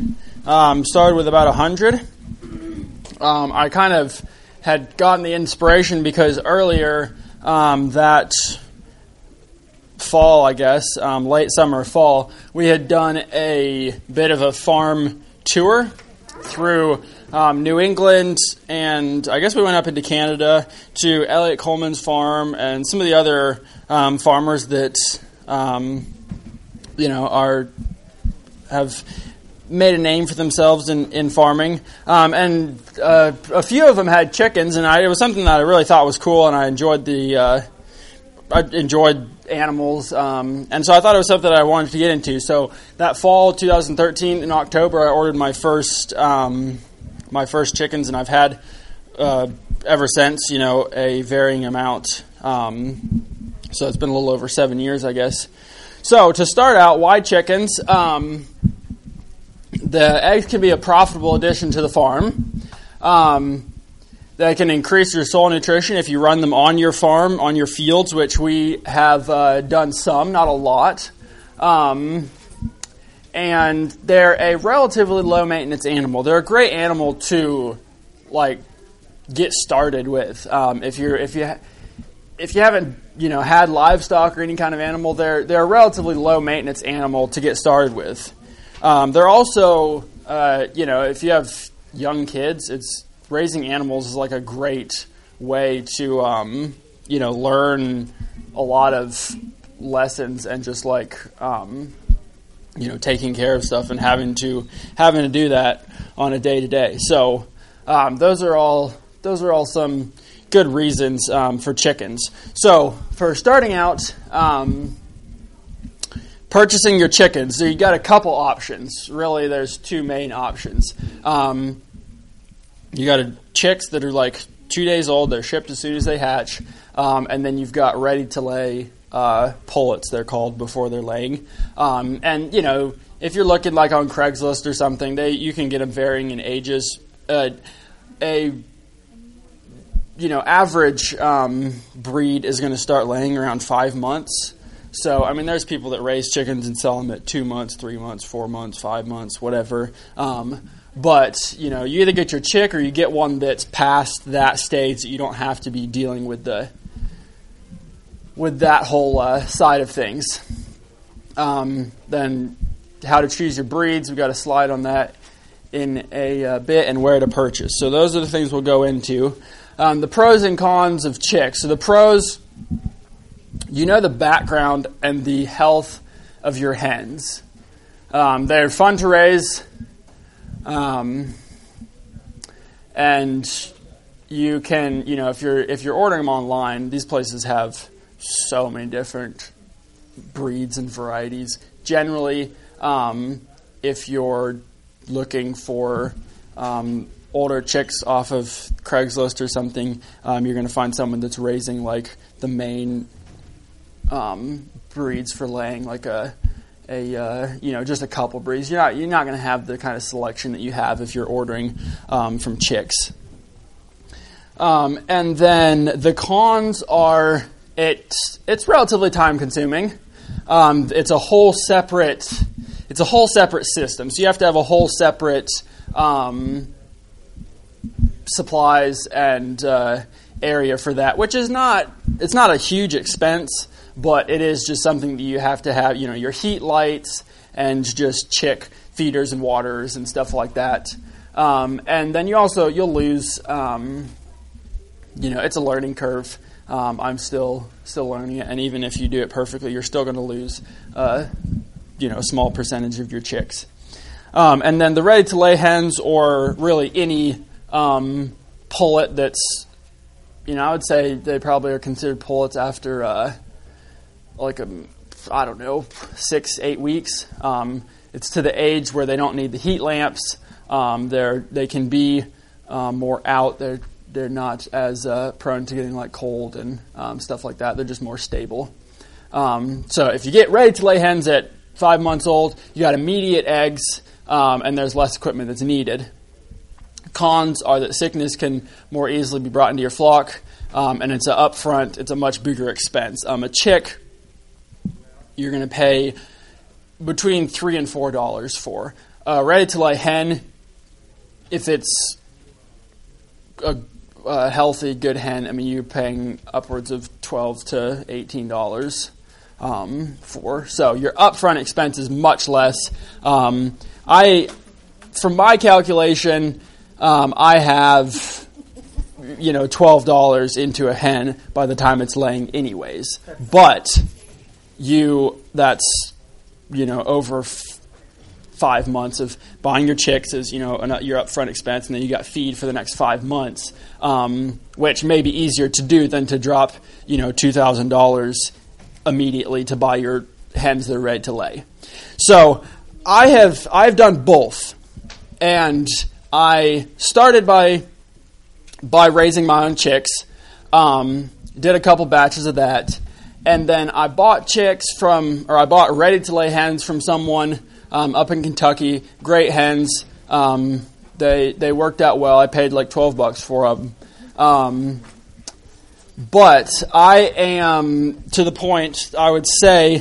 Started with about 100. I kind of had gotten the inspiration because earlier that fall, I guess, late summer, fall, we had done a bit of a farm tour through New England, and I guess we went up into Canada to Elliot Coleman's farm and some of the other farmers that have made a name for themselves in farming, and a few of them had chickens, and it was something that I really thought was cool, and I enjoyed animals, and so I thought it was something that I wanted to get into. So that fall 2013 in October, I ordered my first chickens, and I've had ever since, a varying amount. So it's been a little over 7 years, I guess. So to start out, why chickens? The eggs can be a profitable addition to the farm. They can increase your soil nutrition if you run them on your farm, on your fields, which we have done some, not a lot. And they're a relatively low maintenance animal. They're a great animal to get started with. If you haven't had livestock or any kind of animal, they're a relatively low maintenance animal to get started with. They're also if you have young kids, raising animals is like a great way to learn a lot of lessons and just taking care of stuff and having to do that on a day-to-day. So those are all some good reasons for chickens. So for starting out, purchasing your chickens, so you got a couple options. Really, there's two main options. You got chicks that are 2 days old. They're shipped as soon as they hatch, and then you've got ready-to-lay pullets, they're called, before they're laying. And if you're looking on Craigslist or something, you can get them varying in ages. Average breed is going to start laying around 5 months. So, there's people that raise chickens and sell them at 2 months, 3 months, 4 months, 5 months, whatever. But, you either get your chick or you get one that's past that stage that you don't have to be dealing with that whole side of things. Then how to choose your breeds, we've got a slide on that in a bit, and where to purchase. So those are the things we'll go into. The pros and cons of chicks. So the pros, the background and the health of your hens. They're fun to raise. And you can, if you're ordering them online, these places have so many different breeds and varieties. Generally, if you're looking for older chicks off of Craigslist or something, you're going to find someone that's raising the main breeds for laying, just a couple breeds. You're not going to have the kind of selection that you have if you're ordering from chicks. And then the cons are it's relatively time consuming. It's a whole separate system. So you have to have a whole separate supplies and area for that, which is not a huge expense. But it is just something that you have to have, your heat lights and just chick feeders and waters and stuff like that. And then you'll lose, it's a learning curve. I'm still learning it. And even if you do it perfectly, you're still going to lose, a small percentage of your chicks. And then the ready-to-lay hens, or really any pullet that's, I would say they probably are considered pullets after 6-8 weeks. It's to the age where they don't need the heat lamps. They can be more out. They're not as prone to getting cold and stuff like that. They're just more stable. So if you get ready to lay hens at 5 months old, you got immediate eggs, and there's less equipment that's needed. Cons are that sickness can more easily be brought into your flock, and it's a much bigger expense. A chick, you're going to pay between $3 and $4 for. a ready-to-lay hen, if it's a healthy, good hen, I mean, you're paying upwards of $12 to $18 for. So your upfront expense is much less. From my calculation, I have, $12 into a hen by the time it's laying anyways. But that's over 5 months of buying your chicks is, your upfront expense, and then you got feed for the next 5 months, which may be easier to do than to drop, $2,000 immediately to buy your hens that are ready to lay. So I've done both, and I started by raising my own chicks, did a couple batches of that, and then I bought I bought ready to lay hens from someone up in Kentucky. Great hens. They worked out well. I paid like $12 for them. But I am to the point, I would say,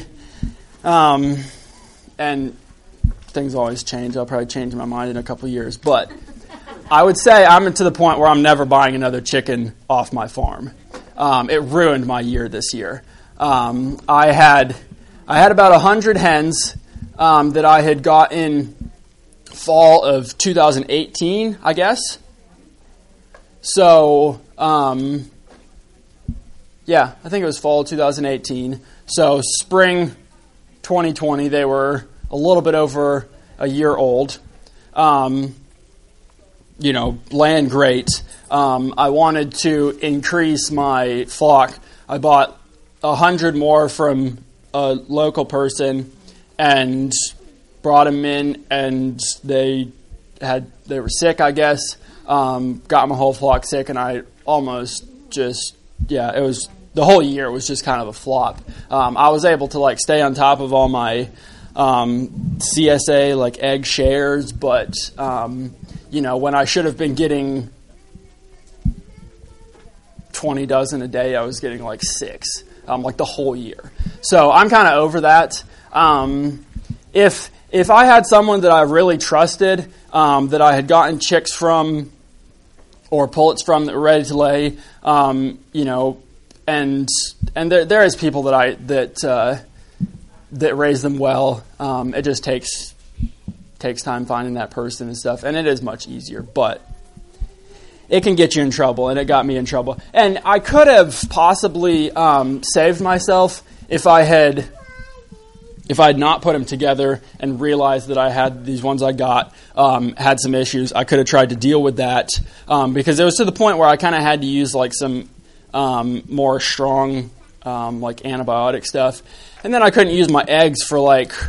and things always change. I'll probably change my mind in a couple of years. But I would say I'm to the point where I'm never buying another chicken off my farm. It ruined my year this year. I had about 100 hens that I had got in fall of 2018, I guess. So, I think it was fall of 2018. So spring 2020, they were a little bit over a year old. Laying great. I wanted to increase my flock. I bought 100 more from a local person and brought them in, and they were sick, I guess. Got my whole flock sick, and I almost it was the whole year was just kind of a flop. I was able to stay on top of all my CSA egg shares, but when I should have been getting 20 dozen a day, I was getting 6 the whole year. So I'm kind of over that. If I had someone that I really trusted, that I had gotten chicks from or pullets from that were ready to lay, and there is people that raise them well. It just takes time finding that person and stuff, and it is much easier, but it can get you in trouble, and it got me in trouble. And I could have possibly saved myself if I had not put them together and realized that I had these ones I got had some issues. I could have tried to deal with that because it was to the point where I kind of had to use some more strong antibiotic stuff, and then I couldn't use my eggs for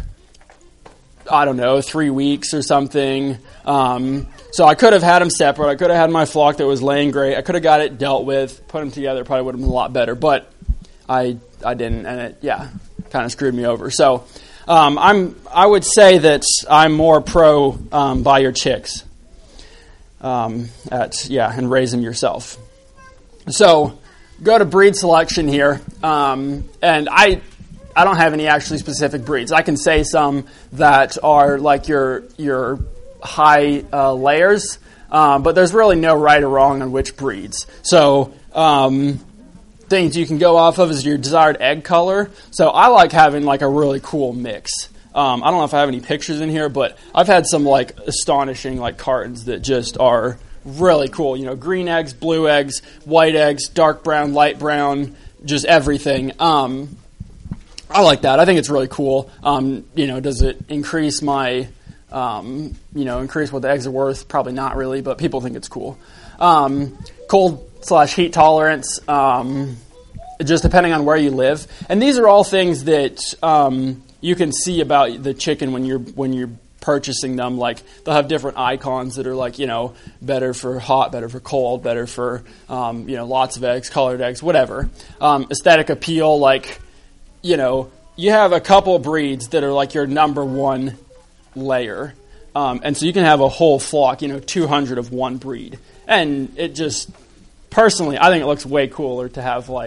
3 weeks or something. So I could have had them separate. I could have had my flock that was laying great. I could have got it dealt with, put them together. Probably would have been a lot better, but I didn't, and it kind of screwed me over. So I would say that I'm more pro buy your chicks and raise them yourself. So go to breed selection here, and I don't have any actually specific breeds. I can say some that are your high layers, but there's really no right or wrong on which breeds. So things you can go off of is your desired egg color. So I like having a really cool mix. I don't know if I have any pictures in here, but I've had some astonishing cartons that just are really cool. Green eggs, blue eggs, white eggs, dark brown, light brown, just everything. I like that. I think it's really cool. Does it increase my, increase what the eggs are worth? Probably not really, but people think it's cool. Cold/heat tolerance, just depending on where you live. And these are all things that you can see about the chicken when you're purchasing them. They'll have different icons that are better for hot, better for cold, better for lots of eggs, colored eggs, whatever. Aesthetic appeal, you have a couple breeds that are your number one layer. And so you can have a whole flock, 200 of one breed. And it just, personally, I think it looks way cooler to have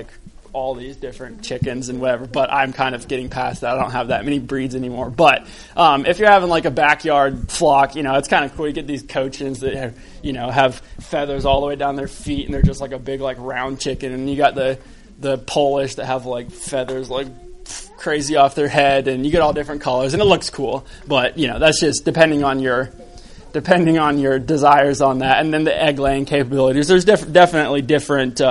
all these different chickens and whatever, but I'm kind of getting past that. I don't have that many breeds anymore. But if you're having like a backyard flock, it's kind of cool. You get these cochins that have feathers all the way down their feet, and they're just like a big like round chicken. And you got the Polish that have like feathers like crazy off their head, and you get all different colors, and it looks cool. But that's just depending on your desires on that. And then the egg laying capabilities. There's definitely different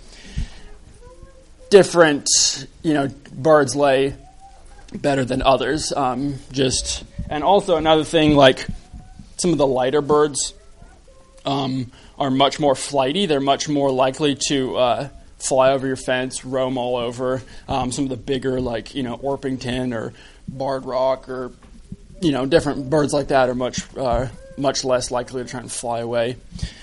birds lay better than others. And also another thing, like some of the lighter birds are much more flighty. They're much more likely to fly over your fence, roam all over. Some of the bigger, like Orpington or Barred Rock or different birds like that are much less likely to try and fly away.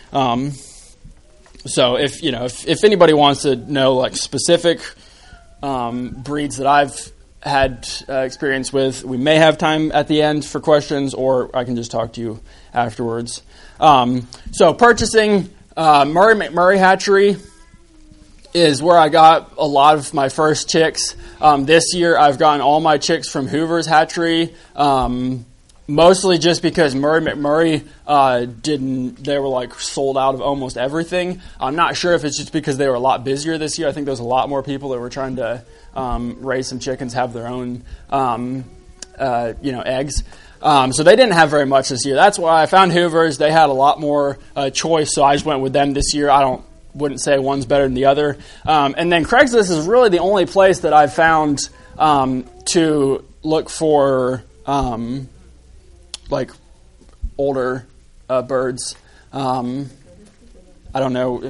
So if anybody wants to know like specific breeds that I've had experience with, we may have time at the end for questions, or I can just talk to you afterwards. So purchasing Murray McMurray Hatchery is where I got a lot of my first chicks. This year I've gotten all my chicks from Hoover's Hatchery. Mostly just because Murray McMurray they were like sold out of almost everything. I'm not sure if it's just because they were a lot busier this year. I think there's a lot more people that were trying to raise some chickens, have their own eggs. So they didn't have very much this year. That's why I found Hoover's. They had a lot more choice, so I just went with them this year. Wouldn't say one's better than the other. And then Craigslist is really the only place that I've found to look for like older birds. I don't know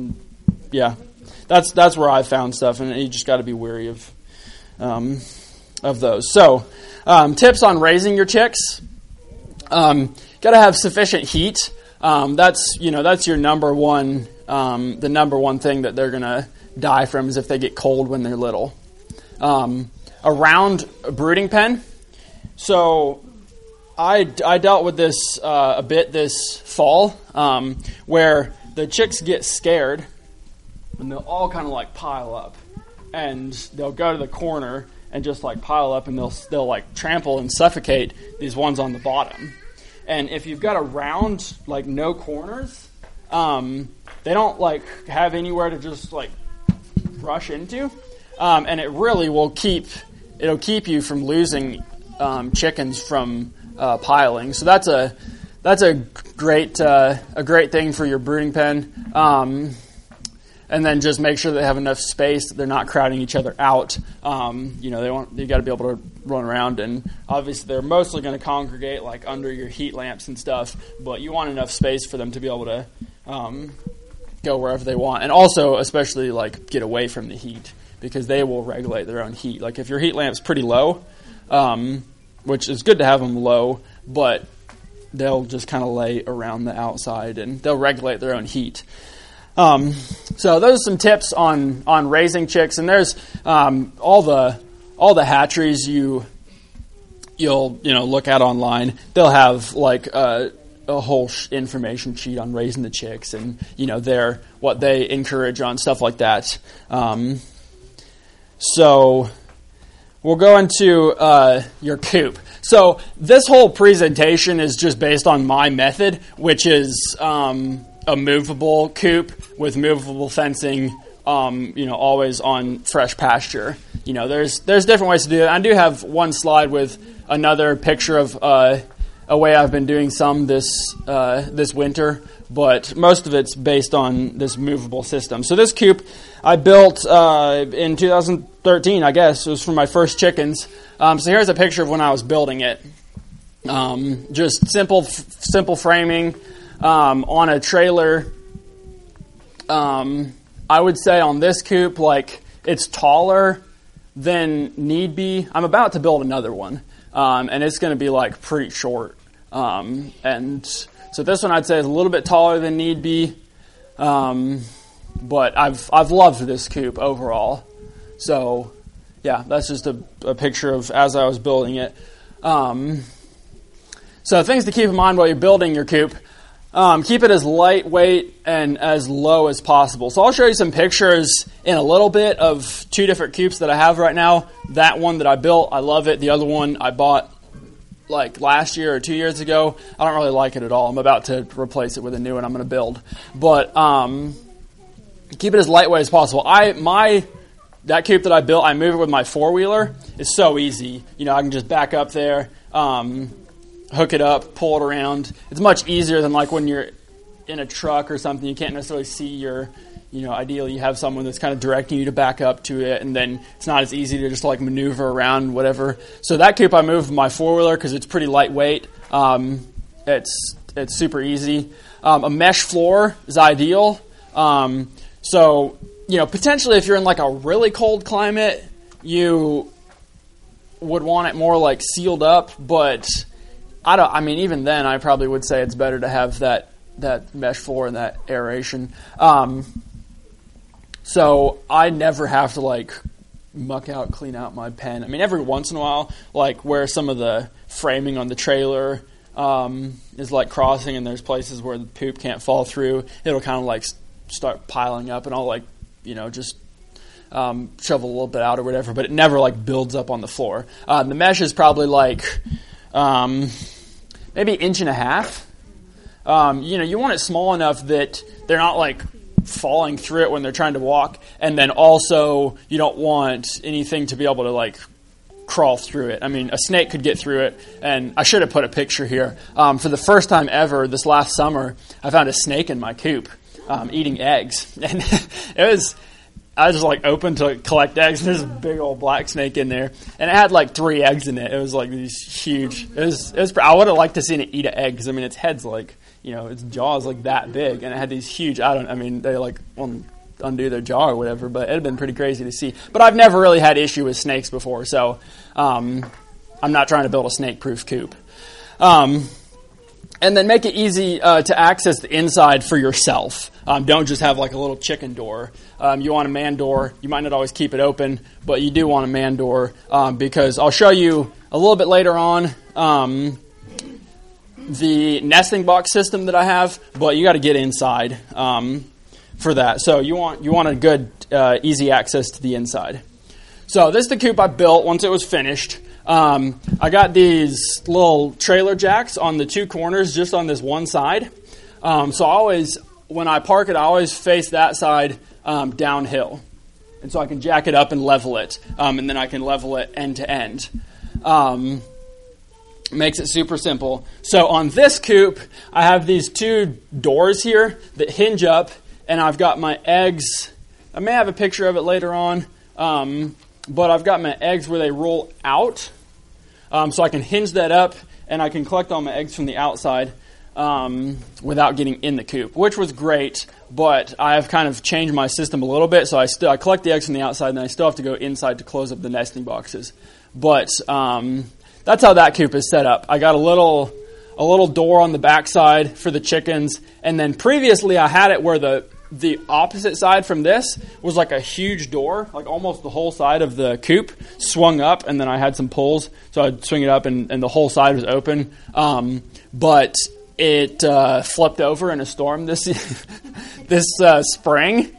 that's where I found stuff, and you just got to be wary of those. So tips on raising your chicks: got to have sufficient heat. That's your number one. The number one thing that they're gonna die from is if they get cold when they're little. Around a brooding pen. So I dealt with this a bit this fall, where the chicks get scared and they'll all kind of like pile up, and they'll go to the corner and just like pile up, and they'll like trample and suffocate these ones on the bottom. And if you've got a round, like no corners, they don't like have anywhere to just like rush into, and it really will keep you from losing chickens from piling. So that's a great thing for your brooding pen. And then just make sure they have enough space that they're not crowding each other out. You got to be able to run around, and obviously they're mostly going to congregate like under your heat lamps and stuff, but you want enough space for them to be able to go wherever they want, and also especially like get away from the heat, because they will regulate their own heat. Like if your heat lamp's pretty low, which is good to have them low, but they'll just kind of lay around the outside and they'll regulate their own heat. So those are some tips on raising chicks, and there's all the hatcheries you'll look at online. They'll have like a whole information sheet on raising the chicks, and what they encourage on stuff like that. So we'll go into your coop. So this whole presentation is just based on my method, which is a movable coop with movable fencing, always on fresh pasture. There's different ways to do it. I do have one slide with another picture of a way I've been doing some this winter, but most of it's based on this movable system. So this coop I built in 2013, I guess. It was for my first chickens. So here's a picture of when I was building it. Just simple framing on a trailer. I would say on this coop, like, it's taller than need be. I'm about to build another one, and it's going to be like pretty short. And so this one I'd say is a little bit taller than need be. But I've loved this coop overall. So yeah, that's just a picture of as I was building it. So things to keep in mind while you're building your coop. Keep it as lightweight and as low as possible. So I'll show you some pictures in a little bit of two different coops that I have right now. That one that I built, I love it. The other one I bought like last year or 2 years ago. I don't really like it at all. I'm about to replace it with a new one I'm going to build. But keep it as lightweight as possible. That coop that I built, I move it with my four-wheeler. It's so easy. I can just back up there, hook it up, pull it around. It's much easier than like when you're in a truck or something. You can't necessarily see ideally you have someone that's kind of directing you to back up to it, and then it's not as easy to just like maneuver around, whatever. So that coop I moved with my four-wheeler because it's pretty lightweight. It's super easy. A mesh floor is ideal. So, potentially if you're in like a really cold climate, you would want it more like sealed up, but even then I probably would say it's better to have that mesh floor and that aeration. So I never have to like muck out, clean out my pen. Every once in a while, like where some of the framing on the trailer is like crossing and there's places where the poop can't fall through, it'll kind of like start piling up, and I'll like, just shovel a little bit out or whatever, but it never like builds up on the floor. The mesh is probably like maybe 1.5 inches. You want it small enough that they're not like falling through it when they're trying to walk, and then also you don't want anything to be able to like crawl through it. A snake could get through it, and I should have put a picture here. For the first time ever this last summer, I found a snake in my coop eating eggs, and I was just like open to collect eggs, and there's a big old black snake in there, and it had like 3 eggs in it. It was like these huge. I would have liked to seen it eat an egg because its head's like, its jaw is like that big, and it had these huge. They like undo their jaw or whatever, but it'd have been pretty crazy to see. But I've never really had issue with snakes before, so I'm not trying to build a snake-proof coop. And then make it easy to access the inside for yourself. Don't just have like a little chicken door. You want a man door. You might not always keep it open, but you do want a man door because I'll show you a little bit later on the nesting box system that I have, but you got to get inside for that. So you want a good, easy access to the inside. So this is the coop I built once it was finished. I got these little trailer jacks on the 2 corners just on this one side. So when I park it, I always face that side downhill. And so I can jack it up and level it. And then I can level it end to end. Makes it super simple. So on this coop, I have these 2 doors here that hinge up, and I've got my eggs. I may have a picture of it later on. But I've got my eggs where they roll out. So I can hinge that up, and I can collect all my eggs from the outside without getting in the coop, which was great. But I have kind of changed my system a little bit. So I collect the eggs from the outside, and then I still have to go inside to close up the nesting boxes. But that's how that coop is set up. I got a little door on the backside for the chickens, and then previously I had it where the opposite side from this was like a huge door, like almost the whole side of the coop swung up, and then I had some pulls, so I'd swing it up, and the whole side was open. But it flipped over in a storm this spring,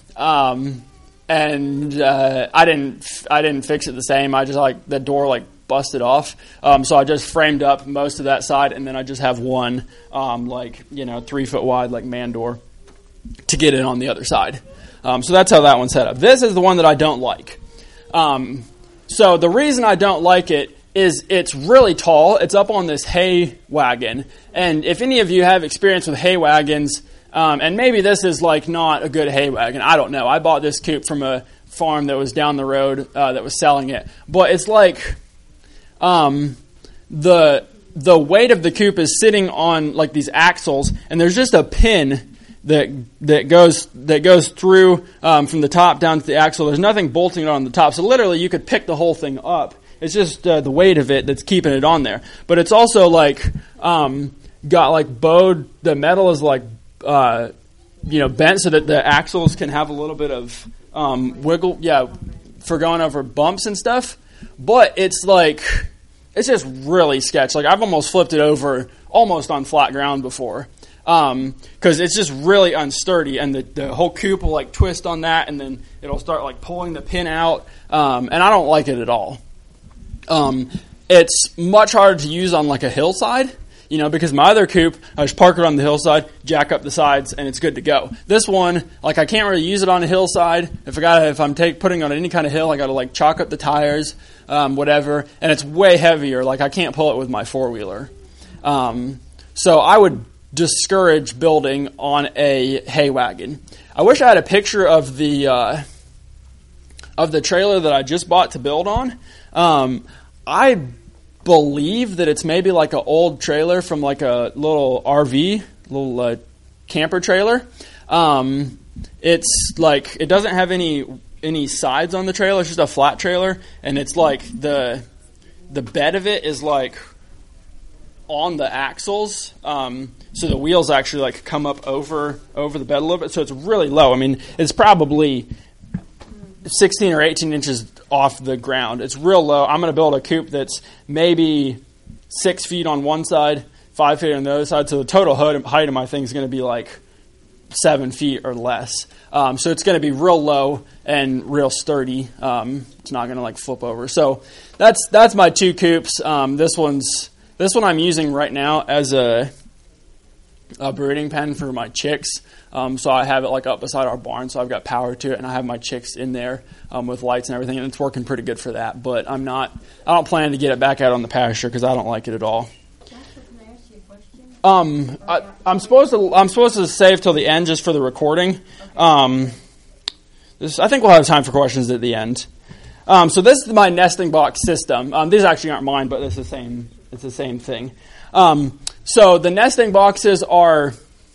and I didn't fix it the same. I just the door busted off, so I just framed up most of that side, and then I just have one 3 foot wide man door to get it on the other side. So that's how that one's set up. This is the one that I don't like. So the reason I don't like it is it's really tall. It's up on this hay wagon. And if any of you have experience with hay wagons, and maybe this is not a good hay wagon, I don't know. I bought this coop from a farm that was down the road that was selling it. But it's the weight of the coop is sitting on these axles, and there's just a pin that goes through from the top down to the axle. There's nothing bolting it on the top, so literally you could pick the whole thing up. It's just the weight of it that's keeping it on there. But it's also got bowed. The metal is bent so that the axles can have a little bit of wiggle, for going over bumps and stuff. But it's just really sketch. I've almost flipped it over almost on flat ground before. because it's just really unsturdy, and the whole coop will like twist on that, and then it'll start like pulling the pin out, and I don't like it at all. It's much harder to use on like a hillside, because my other coop, I just park it on the hillside, jack up the sides, and it's good to go. This one, like I can't really use it on a hillside. If I'm putting on any kind of hill, I got to like chalk up the tires, whatever, and it's way heavier. Like I can't pull it with my 4-wheeler. So I would discourage building on a hay wagon. I wish I had a picture of the trailer that I just bought to build on. I believe that it's maybe like an old trailer from like a little RV, little camper trailer. It's like it doesn't have any sides on the trailer. It's just a flat trailer, and it's like the bed of it is like on the axles, so the wheels actually like come up over the bed a little bit. So it's really low. I mean, it's probably 16 or 18 inches off the ground. It's real low. I'm going to build a coop that's maybe 6 feet on one side, 5 feet on the other side. So the total height of my thing is going to be like 7 feet or less. So it's going to be real low and real sturdy. It's not going to like flip over. So that's my 2 coops. This one I'm using right now as a brooding pen for my chicks. So I have it like up beside our barn, so I've got power to it, and I have my chicks in there with lights and everything, and it's working pretty good for that. But I don't plan to get it back out on the pasture because I don't like it at all. Can I ask you a question? I'm supposed to save till the end just for the recording. Okay. I think we'll have time for questions at the end. So this is my nesting box system. These actually aren't mine, but it's the same thing. So the nesting boxes are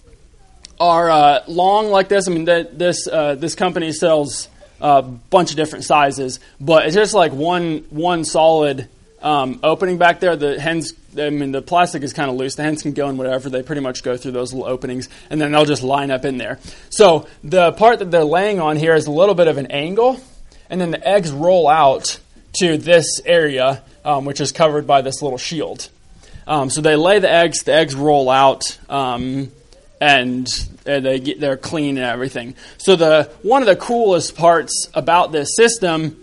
long like this. I mean, this company sells a bunch of different sizes, but it's just like one solid opening back there. The plastic is kind of loose. The hens can go in whatever. They pretty much go through those little openings, and then they'll just line up in there. So the part that they're laying on here is a little bit of an angle, and then the eggs roll out to this area, which is covered by this little shield. So they lay the eggs roll out, and they're clean and everything. So one of the coolest parts about this system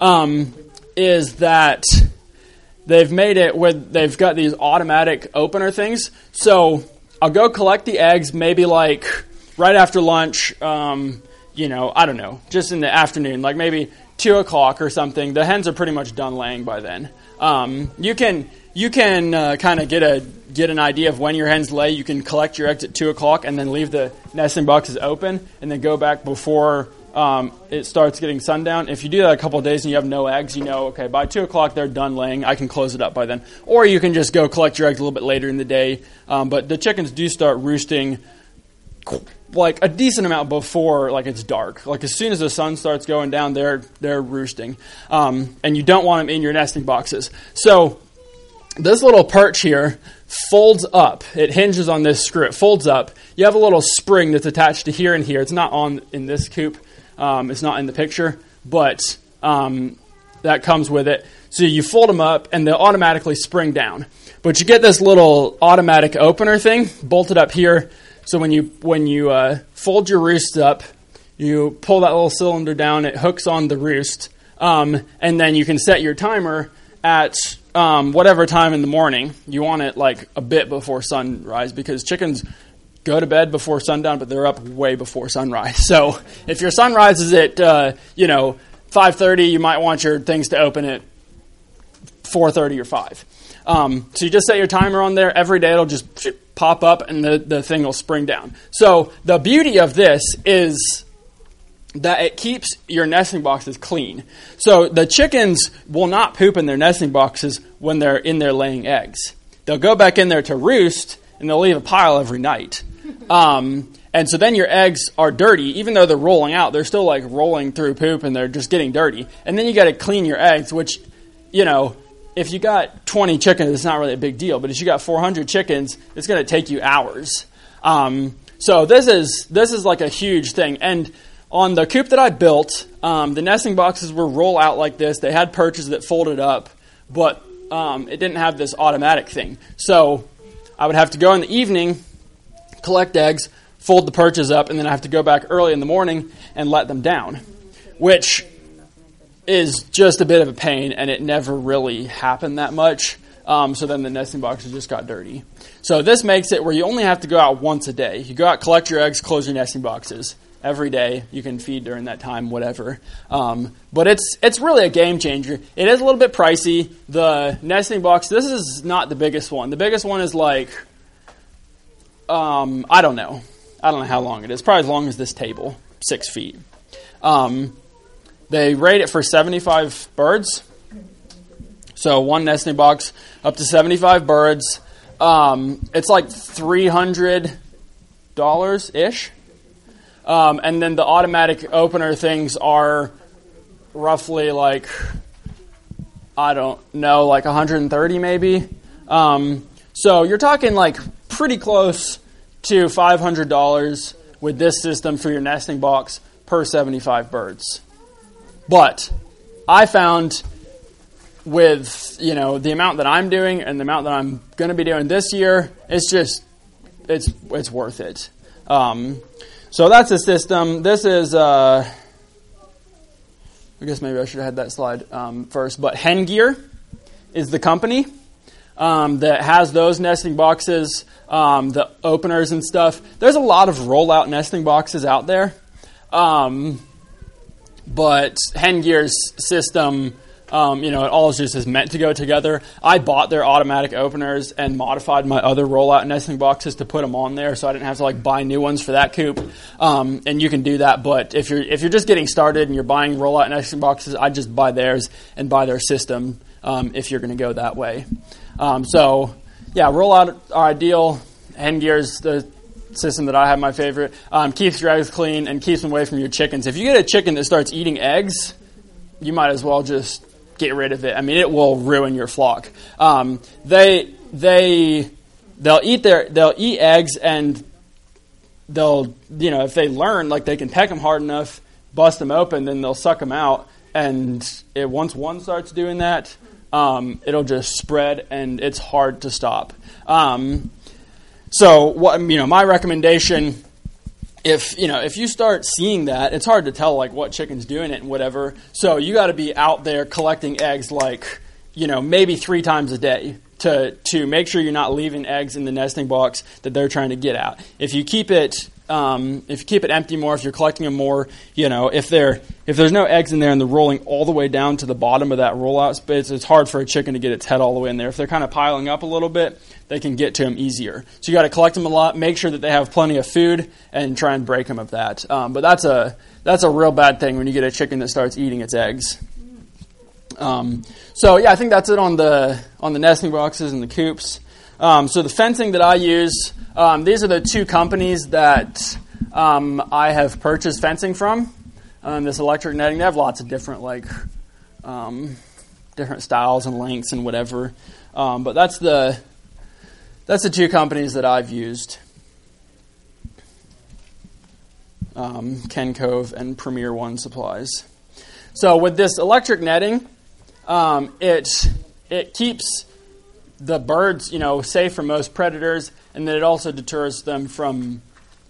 is that they've made it where they've got these automatic opener things. So I'll go collect the eggs maybe like right after lunch, I don't know, just in the afternoon, like maybe 2 o'clock or something. The hens are pretty much done laying by then. You can kind of get an idea of when your hens lay. You can collect your eggs at 2 o'clock and then leave the nesting boxes open and then go back before it starts getting sundown. If you do that a couple of days and you have no eggs, okay, by 2 o'clock they're done laying. I can close it up by then. Or you can just go collect your eggs a little bit later in the day. But the chickens do start roosting like a decent amount before like it's dark. Like as soon as the sun starts going down, they're roosting. And you don't want them in your nesting boxes. So this little perch here folds up. It hinges on this screw. It folds up. You have a little spring that's attached to here and here. It's not in this coop. It's not in the picture, but that comes with it. So you fold them up, and they'll automatically spring down. But you get this little automatic opener thing bolted up here. So when you fold your roost up, you pull that little cylinder down. It hooks on the roost, and then you can set your timer at whatever time in the morning. You want it like a bit before sunrise because chickens go to bed before sundown, but they're up way before sunrise. So if your sunrise is at 5:30, you might want your things to open at 4:30 or 5. So you just set your timer on there. Every day it'll just pop up and the thing will spring down. So the beauty of this is that it keeps your nesting boxes clean. So the chickens will not poop in their nesting boxes when they're in there laying eggs. They'll go back in there to roost, and they'll leave a pile every night. And so then your eggs are dirty. Even though they're rolling out, they're still like rolling through poop, and they're just getting dirty. And then you got to clean your eggs, which, if you got 20 chickens, it's not really a big deal. But if you got 400 chickens, it's going to take you hours. So this is like a huge thing. And on the coop that I built, the nesting boxes were roll out like this. They had perches that folded up, but it didn't have this automatic thing. So I would have to go in the evening, collect eggs, fold the perches up, and then I have to go back early in the morning and let them down, which is just a bit of a pain, and it never really happened that much. So then the nesting boxes just got dirty. So this makes it where you only have to go out once a day. You go out, collect your eggs, close your nesting boxes. Every day you can feed during that time, whatever. But it's really a game changer. It is a little bit pricey. The nesting box, this is not the biggest one. The biggest one is like, I don't know how long it is. Probably as long as this table, 6 feet. They rate it for 75 birds. So one nesting box, up to 75 birds. It's like $300-ish. And then the automatic opener things are roughly like, I don't know, like 130 maybe. So you're talking like pretty close to $500 with this system for your nesting box per 75 birds. But I found with, the amount that I'm doing and the amount that I'm going to be doing this year, it's worth it. So that's the system. This is, I guess maybe I should have had that slide first, but HenGear is the company that has those nesting boxes, the openers and stuff. There's a lot of rollout nesting boxes out there, but HenGear's system, it all just is meant to go together. I bought their automatic openers and modified my other rollout nesting boxes to put them on there, so I didn't have to buy new ones for that coop. And you can do that, but if you're just getting started and you're buying rollout nesting boxes, I just buy theirs and buy their system if you're going to go that way. Rollout are ideal. HenGear's the system that I have my favorite. Keeps your eggs clean and keeps them away from your chickens. If you get a chicken that starts eating eggs, you might as well just get rid of it. I mean, it will ruin your flock. They'll eat eggs, and they'll, if they learn, they can peck them hard enough, bust them open, then they'll suck them out. And once one starts doing that, it'll just spread, and it's hard to stop. My recommendation, if you start seeing that, it's hard to tell what chicken's doing it and whatever. So you got to be out there collecting eggs maybe 3 times a day to make sure you're not leaving eggs in the nesting box that they're trying to get out. If you keep it empty more, if you're collecting them more, if there's no eggs in there and they're rolling all the way down to the bottom of that rollout space, it's hard for a chicken to get its head all the way in there. If they're kind of piling up a little bit, they can get to them easier. So you got to collect them a lot, make sure that they have plenty of food, and try and break them of that. But that's a real bad thing when you get a chicken that starts eating its eggs. I think that's it on the nesting boxes and the coops. So the fencing that I use, these are the 2 companies that I have purchased fencing from. This electric netting, they have lots of different different styles and lengths and whatever. But that's the 2 companies that I've used. Ken Cove and Premier One Supplies. So with this electric netting, it keeps the birds, safe from most predators, and then it also deters them from,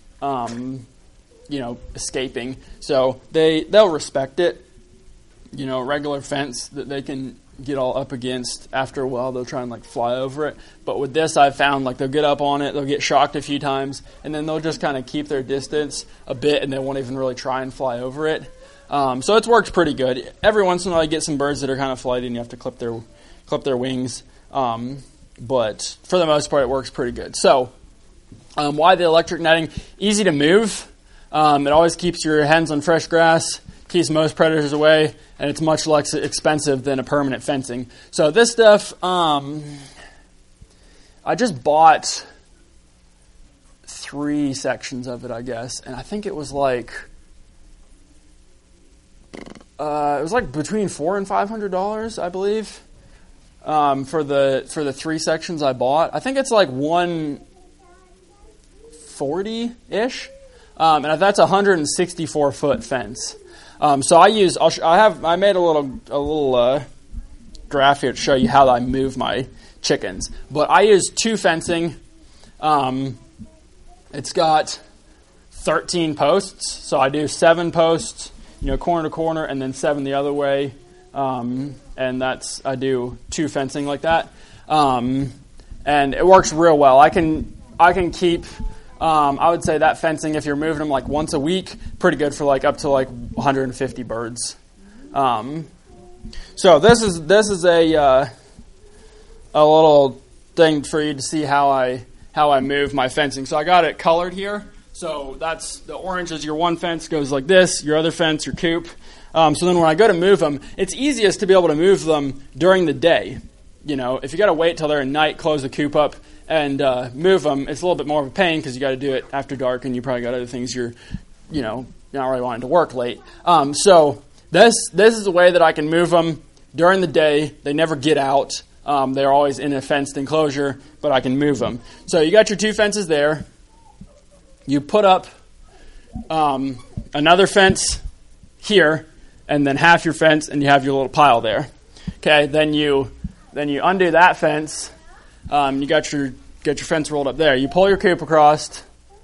escaping. So they'll respect it, regular fence that they can get all up against. After a while, they'll try and fly over it. But with this, I've found they'll get up on it, they'll get shocked a few times, and then they'll just kind of keep their distance a bit, and they won't even really try and fly over it. So it's worked pretty good. Every once in a while, you get some birds that are kind of flighty, and you have to clip their wings. But for the most part, it works pretty good. So why the electric netting? Easy to move. It always keeps your hens on fresh grass, keeps most predators away, and it's much less expensive than a permanent fencing. So this stuff, I just bought 3 sections of it, I guess, and I think it was between $400 and $500, I believe, for the 3 sections I bought. I think it's $140-ish, and that's a 164-foot fence. So I made a little graph here to show you how I move my chickens. But I use 2 fencing, It's got 13 posts, so I do 7 posts, corner to corner, and then 7 the other way, and I do 2 fencing like that, and it works real well. I can keep, I would say that fencing, if you're moving them like once a week, pretty good for like up to like 150 birds. So this is a little thing for you to see how I move my fencing. So I got it colored here. So that's the orange is your one fence, goes like this, your other fence, your coop. So then when I go to move them, it's easiest to be able to move them during the day. If you got to wait till they're at night, close the coop up and move them, it's a little bit more of a pain because you got to do it after dark and you probably got other things you're not really wanting to work late. So this is the way that I can move them during the day. They never get out. They're always in a fenced enclosure, but I can move them. So you got your 2 fences there. You put up another fence here, and then half your fence, and you have your little pile there. Okay, then you undo that fence. You got your fence rolled up there. You pull your coop across.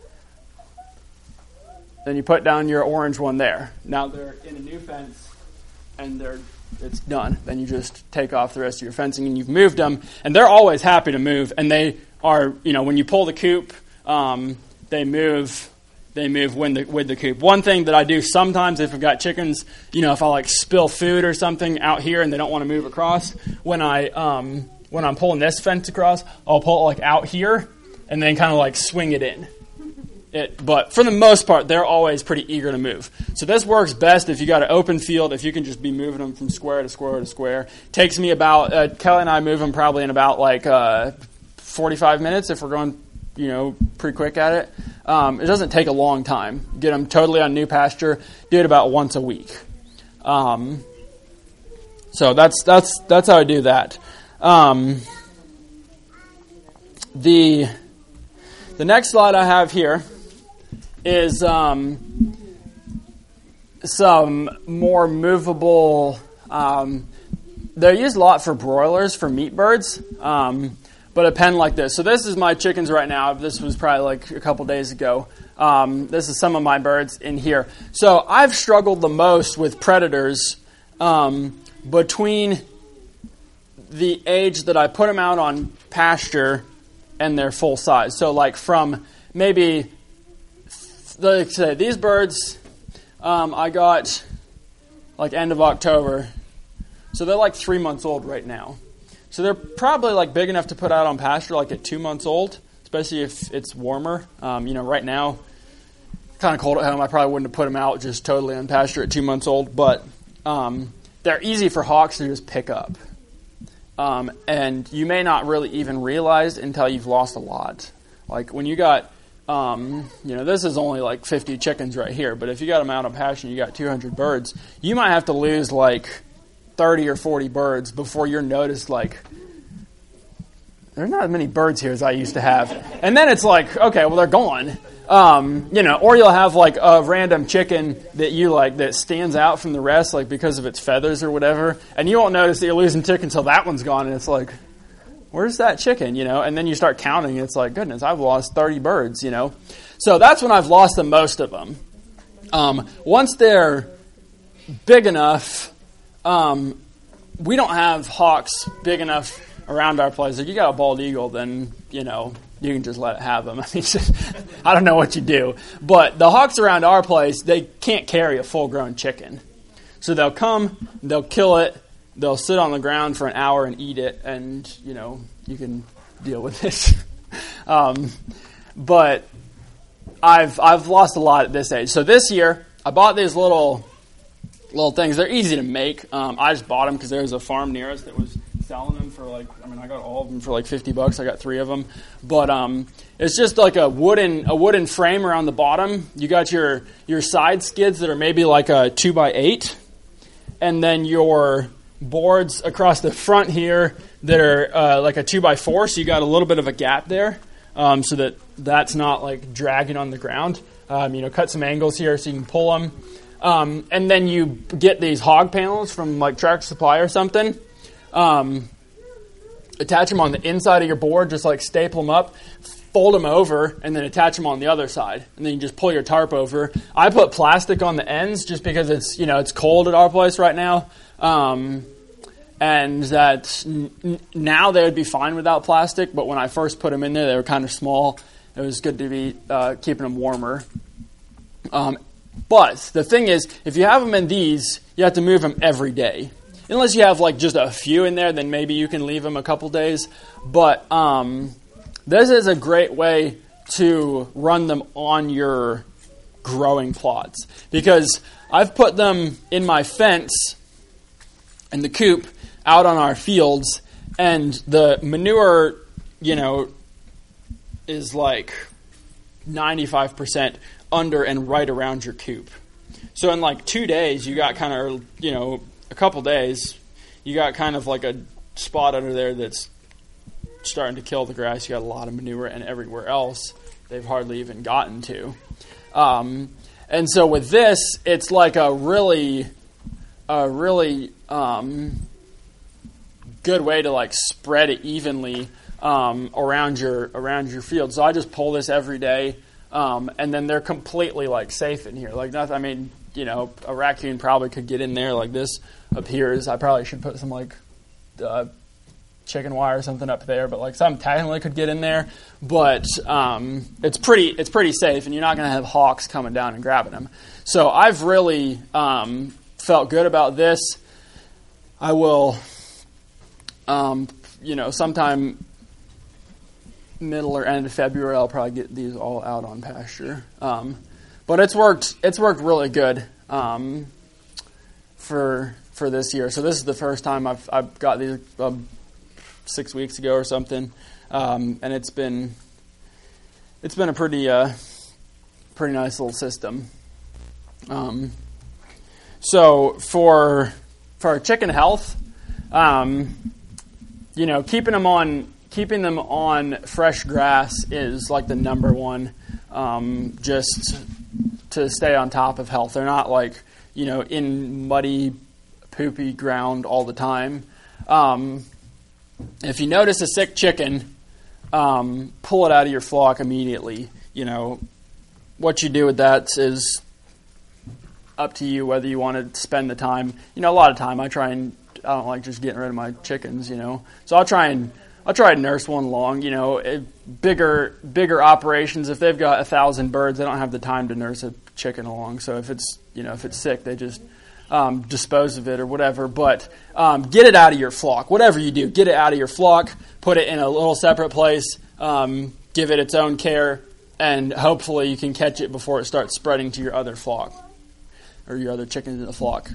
Then you put down your orange one there. Now they're in a new fence, and it's done. Then you just take off the rest of your fencing, and you've moved them. And they're always happy to move, and they are, when you pull the coop, they move with the coop. One thing that I do sometimes if I've got chickens, if I like spill food or something out here and they don't want to move across, when I'm pulling this fence across, I'll pull it like out here and then kind of like swing it in. But for the most part, they're always pretty eager to move. So this works best if you got an open field, if you can just be moving them from square to square to square. Takes me about, Kelly and I move them probably in about like 45 minutes if we're going pretty quick at it. It doesn't take a long time. Get them totally on new pasture. Do it about once a week. So that's how I do that. The next slide I have here is some more movable. They're used a lot for broilers, for meat birds. But a pen like this. So this is my chickens right now. This was probably like a couple days ago. This is some of my birds in here. So I've struggled the most with predators between the age that I put them out on pasture and their full size. So like from maybe, like say, these birds I got like end of October. So they're like 3 months old right now. So they're probably like big enough to put out on pasture like at 2 months old, especially if it's warmer. Right now, kind of cold at home. I probably wouldn't have put them out just totally on pasture at 2 months old. But they're easy for hawks to just pick up. And you may not really even realize until you've lost a lot. Like when you got, this is only like 50 chickens right here. But if you got them out on pasture and you got 200 birds, you might have to lose like 30 or 40 birds before you're noticed like there's not as many birds here as I used to have. And then it's like, okay, well they're gone. Or you'll have like a random chicken that you like that stands out from the rest like because of its feathers or whatever, and you won't notice that you're losing chicken until that one's gone and it's like, where's that chicken, and then you start counting and it's like, goodness, I've lost 30 birds, So that's when I've lost the most of them. Once they're big enough, we don't have hawks big enough around our place. If you got a bald eagle, then, you can just let it have them. I mean, I don't know what you do. But the hawks around our place, they can't carry a full-grown chicken. So they'll come, they'll kill it, they'll sit on the ground for an hour and eat it, and, you can deal with this. But I've lost a lot at this age. So this year, I bought these little things. They're easy to make. I just bought them because there was a farm near us that was selling them for I got all of them for like $50. I got 3 of them. But it's just like a wooden frame around the bottom. You got your side skids that are maybe like a 2x8. And then your boards across the front here that are like a 2x4. So you got a little bit of a gap there so that's not like dragging on the ground. Cut some angles here so you can pull them. And then you get these hog panels from like Tractor Supply or something. Attach them on the inside of your board, just like staple them up. fold them over and then attach them on the other side, and then you just pull your tarp over. I put plastic on the ends just because it's cold at our place right now, and that now they would be fine without plastic. But when I first put them in there, they were kind of small. It was good to be keeping them warmer. But the thing is, if you have them in these, you have to move them every day. Unless you have like just a few in there, then maybe you can leave them a couple days. But this is a great way to run them on your growing plots, because I've put them in my fence and the coop out on our fields, and the manure, is like 95% under and right around your coop. So in like 2 days, you got kind of, a couple days, you got kind of like a spot under there that's starting to kill the grass. You got a lot of manure, and everywhere else they've hardly even gotten to. And so with this, it's like a really good way to like spread it evenly around your field. So I just pull this every day, and then they're completely like safe in here. Like nothing. I mean, a raccoon probably could get in there. Like this appears. I probably should put some like chicken wire or something up there, but like some technically could get in there. But it's pretty safe, and you're not going to have hawks coming down and grabbing them. So I've really felt good about this. I will, sometime middle or end of February, I'll probably get these all out on pasture. But it's worked really good for this year. So this is the first time I've got these 6 weeks ago or something, and it's been a pretty nice little system. So for our chicken health, keeping them on fresh grass is like the number one, just to stay on top of health. They're not like, in muddy, poopy ground all the time. If you notice a sick chicken, pull it out of your flock immediately. What you do with that is up to you, whether you want to spend the time. A lot of time I don't like just getting rid of my chickens, So I'll try and nurse one along. Bigger operations, if they've got 1,000 birds, they don't have the time to nurse a chicken along. So if it's sick, they just dispose of it or whatever. But get it out of your flock. Whatever you do, get it out of your flock. Put it in a little separate place. Give it its own care, and hopefully you can catch it before it starts spreading to your other flock or your other chickens in the flock.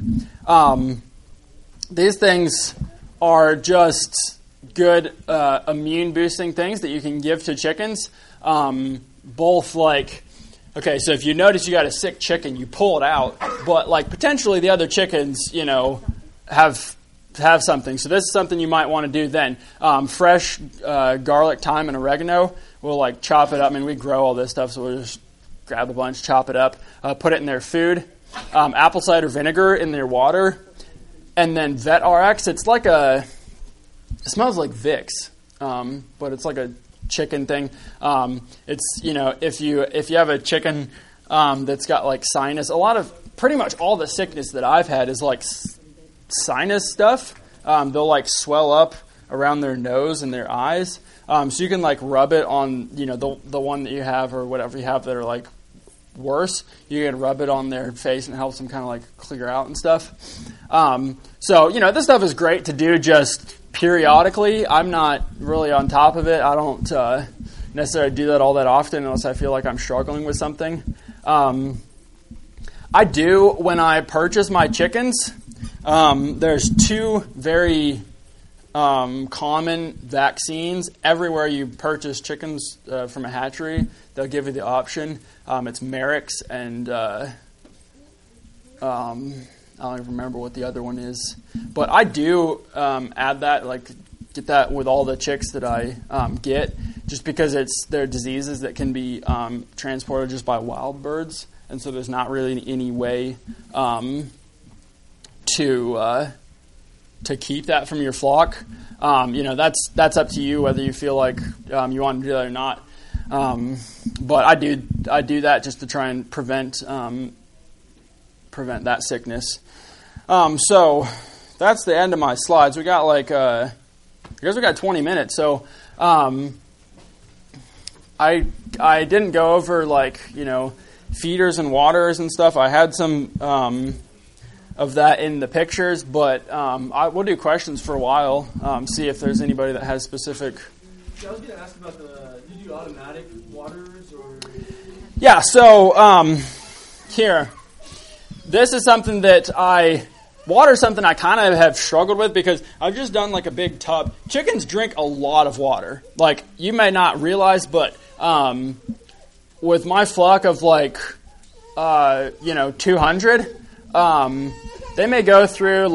These things are just good immune boosting things that you can give to chickens. Both like, okay, so if you notice you got a sick chicken, you pull it out, but like potentially the other chickens, have something. So this is something you might want to do then. Fresh garlic, thyme, and oregano. We'll like chop it up. I mean, we grow all this stuff, so we'll just grab a bunch, chop it up, put it in their food. Apple cider vinegar in their water, and then Vet RX. It smells like Vicks, but it's like a chicken thing. It's if you have a chicken that's got like sinus, pretty much all the sickness that I've had is like sinus stuff. They'll like swell up around their nose and their eyes. So you can like rub it on the one that you have or whatever you have that are like worse. You can rub it on their face and it helps them kind of like clear out and stuff. So this stuff is great to do just periodically. I'm not really on top of it. I don't necessarily do that all that often unless I feel like I'm struggling with something. I do when I purchase my chickens. There's two very common vaccines. Everywhere you purchase chickens from a hatchery, they'll give you the option. It's Merrick's and I don't even remember what the other one is. But I do add that, like get that with all the chicks that I get, just because they're diseases that can be transported just by wild birds. And so there's not really any way to keep that from your flock. That's up to you whether you feel like you want to do that or not. But I do that just to try and prevent that sickness. So that's the end of my slides. We got I guess we got 20 minutes. So I didn't go over feeders and waters and stuff. I had some of that in the pictures, but we'll do questions for a while. See if there's anybody that has specific. Yeah, I was going to ask about do you do automatic waters or? Yeah. So here, this is something that water is something I kind of have struggled with because I've just done a big tub. Chickens drink a lot of water. You may not realize, but with my flock of 200, they may go through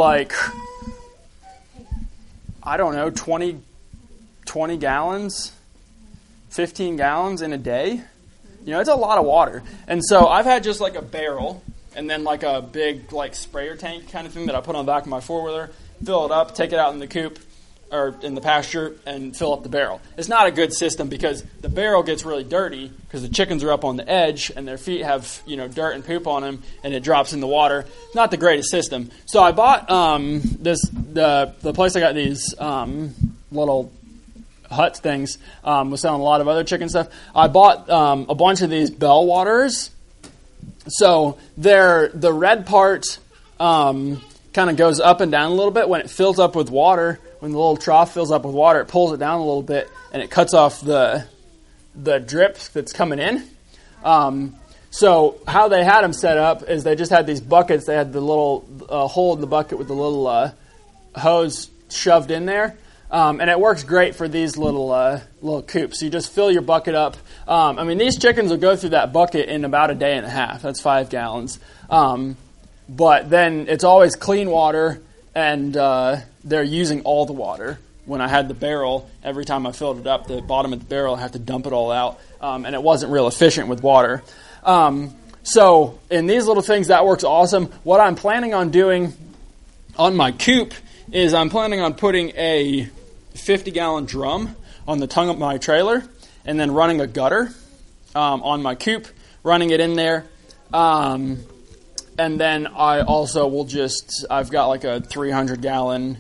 20 gallons, 15 gallons in a day. It's a lot of water. And so I've had just a barrel and then a big sprayer tank kind of thing that I put on the back of my four-wheeler, fill it up, take it out in the coop or in the pasture and fill up the barrel. It's not a good system because the barrel gets really dirty because the chickens are up on the edge and their feet have, dirt and poop on them and it drops in the water. Not the greatest system. So I bought the place I got these little hut things was selling a lot of other chicken stuff. I bought a bunch of these bell waters. So the red part kind of goes up and down a little bit when it fills up with water. When the little trough fills up with water, it pulls it down a little bit and it cuts off the drip that's coming in. So how they had them set up is they just had these buckets. They had the little hole in the bucket with the little hose shoved in there. And it works great for these little coops. You just fill your bucket up. These chickens will go through that bucket in about a day and a half. That's 5 gallons. But then it's always clean water, and they're using all the water. When I had the barrel, every time I filled it up, the bottom of the barrel, I had to dump it all out. And it wasn't real efficient with water. So in these little things, that works awesome. What I'm planning on doing on my coop is I'm planning on putting a 50-gallon drum on the tongue of my trailer and then running a gutter on my coop, running it in there. And then I also will I've got a 300-gallon,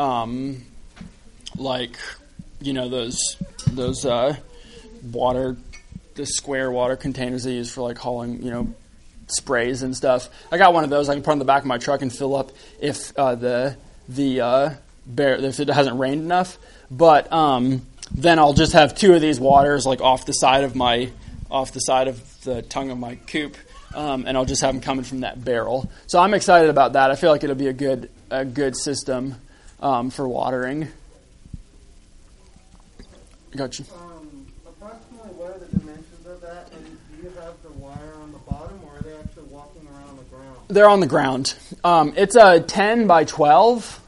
those water, the square water containers they use for hauling, sprays and stuff. I got one of those I can put on the back of my truck and fill up if if it hasn't rained enough. But then I'll just have 2 of these waters off the side of the tongue of my coop, and I'll just have them coming from that barrel. So I'm excited about that. I feel like it'll be a good system for watering. Gotcha. Approximately what are the dimensions of that, and do you have the wire on the bottom, or are they actually walking around on the ground? They're on the ground. It's a 10 by 12.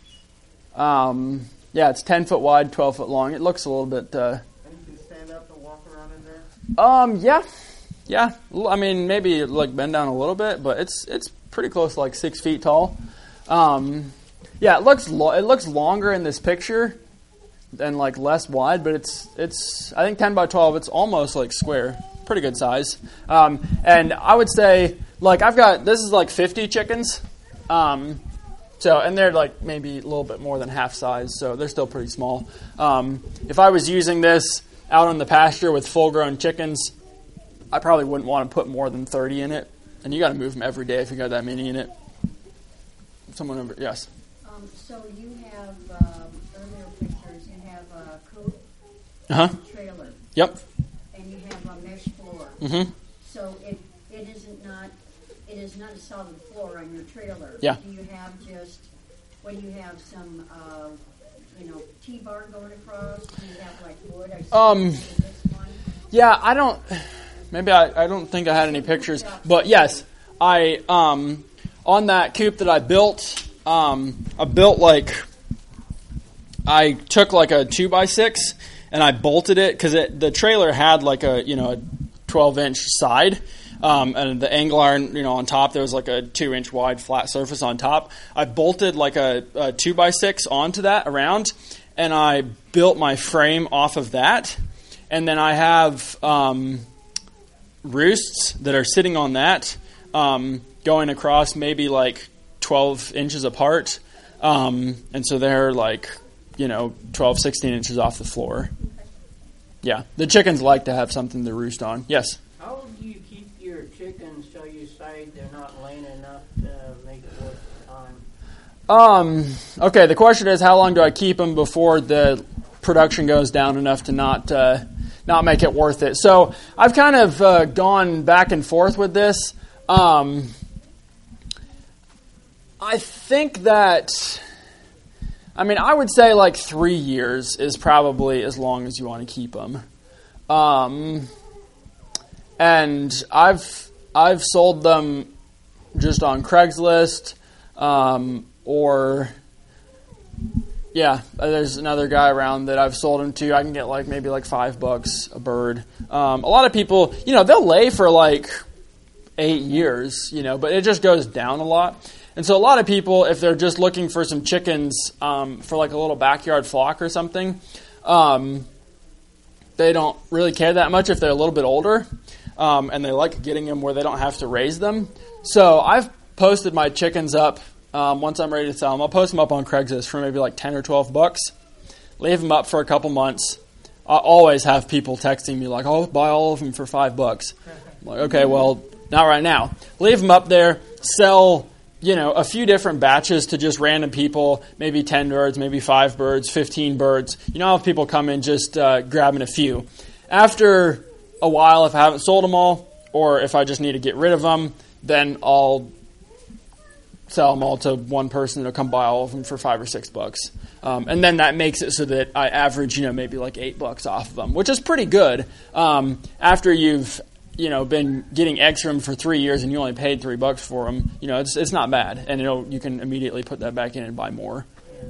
It's 10 foot wide, 12 foot long. It looks a little bit. And you can stand up and walk around in there. Yeah. Maybe bend down a little bit, but it's pretty close to 6 feet tall. It looks longer in this picture than less wide, but it's I think 10 by 12. It's almost square, pretty good size. And I would say I've got this is 50 chickens. And they're maybe a little bit more than half size, so they're still pretty small. If I was using this out on the pasture with full-grown chickens, I probably wouldn't want to put more than 30 in it. And you got to move them every day if you got that many in it. Someone over, yes. So you have earlier pictures. You have a coop, trailer. Yep. And you have a mesh floor. Mm-hmm. So it is not a solid floor on your trailer. Yeah. Do you have when you have some, T-bar going across? Do you have wood? This one? Yeah, I don't think I had any pictures, but yes, I on that coop that I built, I took a 2x6 and I bolted it because the trailer had a 12-inch side. And the angle iron, on top, there was a 2-inch wide flat surface on top. I bolted a 2x6 onto that around, and I built my frame off of that. and then I have roosts that are sitting on that, going across maybe like 12 inches apart. And so they're like, 12, 16 inches off the floor. Yeah, the chickens like to have something to roost on. Yes? How do you keep your chickens so you say they're not laying enough to make it worth the time? Okay, the question is, how long do I keep them before the production goes down enough to not make it worth it? So I've kind of gone back and forth with this. I think that, I would say like 3 years is probably as long as you want to keep them. And I've sold them just on Craigslist, there's another guy around that I've sold them to. I can get maybe $5 a bird. A lot of people, they'll lay for 8 years, but it just goes down a lot. And so a lot of people, if they're just looking for some chickens for a little backyard flock or something, they don't really care that much if they're a little bit older, and they like getting them where they don't have to raise them. So I've posted my chickens up. Once I'm ready to sell them, I'll post them up on Craigslist for maybe $10 or $12. Leave them up for a couple months. I always have people texting me "I'll buy all of them for $5." I'm like, okay, well, not right now. Leave them up there. Sell, a few different batches to just random people. Maybe 10 birds, maybe 5 birds, 15 birds. I'll have people come in just grabbing a few. After a while, if I haven't sold them all, or if I just need to get rid of them, then I'll sell them all to one person that'll come buy all of them for $5 or $6. And then that makes it so that I average, maybe $8 off of them, which is pretty good. After you've, been getting eggs from them for 3 years and you only paid $3 for them, it's not bad. And you can immediately put that back in and buy more.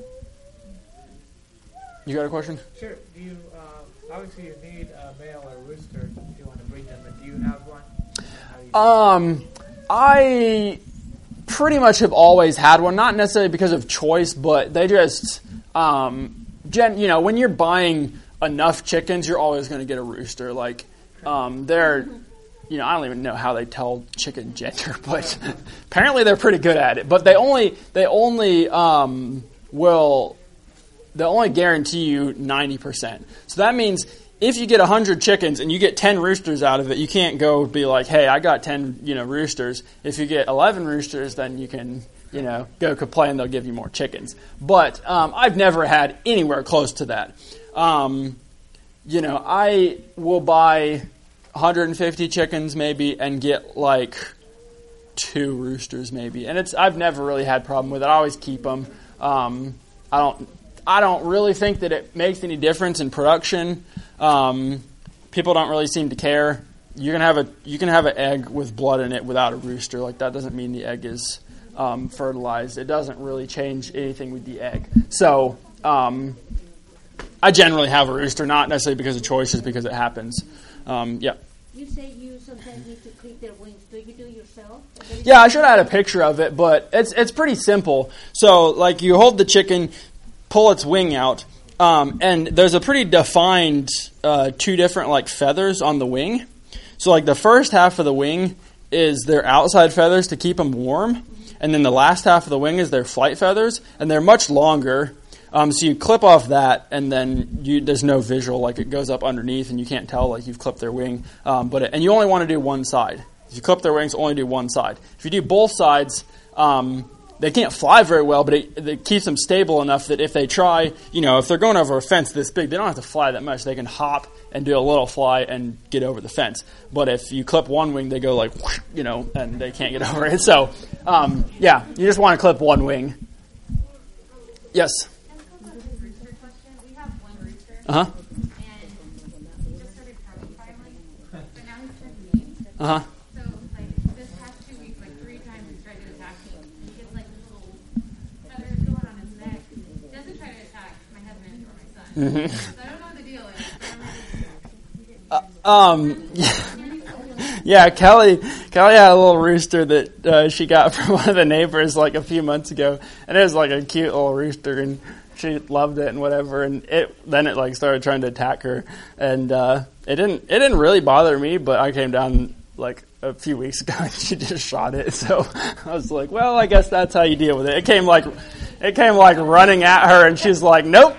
You got a question? Sure. Do you, obviously you need a male or rooster if you want to breed them, but do you have one? I pretty much have always had one, not necessarily because of choice, but they just, when you're buying enough chickens, you're always going to get a rooster. They're, I don't even know how they tell chicken gender, but apparently they're pretty good at it. But they only guarantee you 90%. So that means if you get 100 chickens and you get 10 roosters out of it, you can't go be like, hey, I got 10, roosters. If you get 11 roosters, then you can, go complain. They'll give you more chickens. But I've never had anywhere close to that. I will buy 150 chickens maybe and get 2 roosters maybe. And I've never really had a problem with it. I always keep them. I don't really think that it makes any difference in production. People don't really seem to care. You can have an egg with blood in it without a rooster. That doesn't mean the egg is fertilized. It doesn't really change anything with the egg. So I generally have a rooster, not necessarily because of choice, just because it happens. Yeah. You say you sometimes need to clip their wings. Do you do it yourself? Yeah, I should have had a picture of it, but it's pretty simple. So you hold the chicken, pull its wing out. And there's a pretty defined 2 different feathers on the wing. So the first half of the wing is their outside feathers to keep them warm, and then the last half of the wing is their flight feathers, and they're much longer. So you clip off that, and then there's no visual, it goes up underneath, and you can't tell you've clipped their wing. And you only want to do one side. If you clip their wings, only do one side. If you do both sides, they can't fly very well, but it keeps them stable enough that if they try, if they're going over a fence this big, they don't have to fly that much. They can hop and do a little fly and get over the fence. But if you clip one wing, they go and they can't get over it. So, you just want to clip one wing. Yes? Uh-huh. Uh-huh. Mm-hmm. So I don't know what the deal is. Yeah, Kelly had a little rooster that she got from one of the neighbors a few months ago, and it was a cute little rooster, and she loved it and whatever. And then it like started trying to attack her, and it didn't really bother me. But I came down like a few weeks ago and she just shot it. So I was like, well, I guess that's how you deal with it. It came like running at her, and she's like, nope.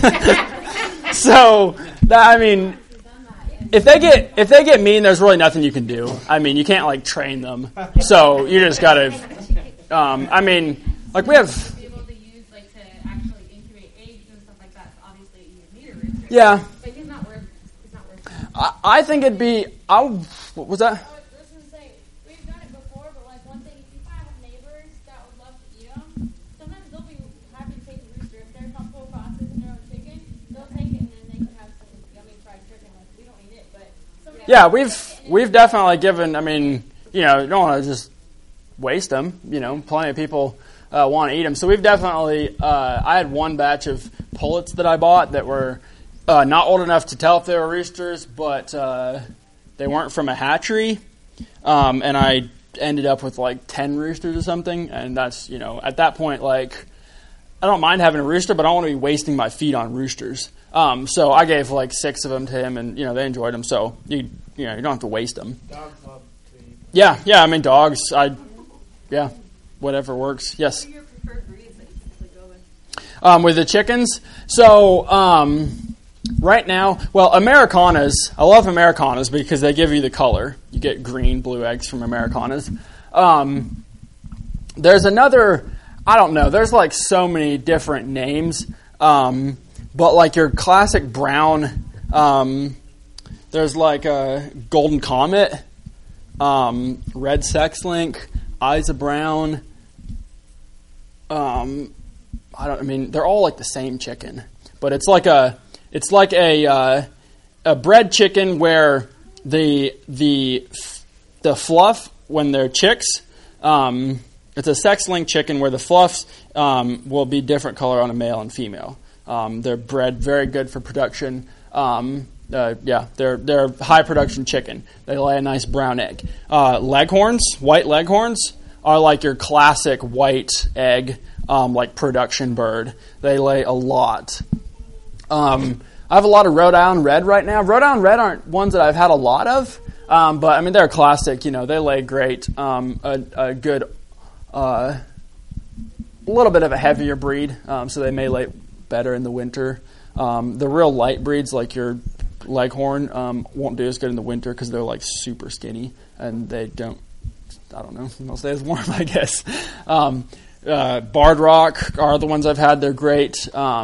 So I mean, if they get mean, there's really nothing you can do. I mean, you can't like train them. So you just gotta. I mean, like we have. Be able to use like to actually incubate eggs and stuff like that. So obviously you need a rooster. Yeah. But he's not worth it. I think it'd be. What was that? I was going to say, we've done it before, but like one thing, if you find neighbors that would love to eat them, sometimes they'll be happy to take the rooster. If they're comfortable processing their own chicken, they'll take it and then they can have some yummy fried chicken. Like, we don't eat it, but somebody Yeah, else we've definitely given. I mean, you don't want to just waste them. Plenty of people want to eat them. So we've definitely. I had one batch of pullets that I bought that were not old enough to tell if they were roosters, but they weren't from a hatchery, and I ended up with like 10 roosters or something. And that's at that point, like, I don't mind having a rooster, but I don't want to be wasting my feed on roosters. So I gave like 6 of them to him, and they enjoyed them. So you don't have to waste them. Dogs love to eat. Yeah. I mean, dogs. Whatever works. Yes. What are your preferred breeds that you typically go with? With the chickens. So right now, well, Americanas. I love Americanas because they give you the color. You get green, blue eggs from Americanas. There's another. I don't know. There's like so many different names. But like your classic brown, there's like a Golden Comet, Red Sex Link, Eyes of Brown. I mean, they're all like the same chicken, but it's like a bred chicken where the fluff when they're chicks. It's a sex-linked chicken where the fluffs will be different color on a male and female. They're bred very good for production. They're high production chicken. They lay a nice brown egg. White leghorns are like your classic white egg, like production bird. They lay a lot. I have a lot of Rhode Island Red right now. Rhode Island Red aren't ones that I've had a lot of, but I mean they're classic. They lay great. A good, a little bit of a heavier breed, so they may lay better in the winter. The real light breeds like your Leghorn won't do as good in the winter because they're like super skinny and they don't. I don't know. They'll stay as warm, I guess. Barred Rock are the ones I've had. They're great. I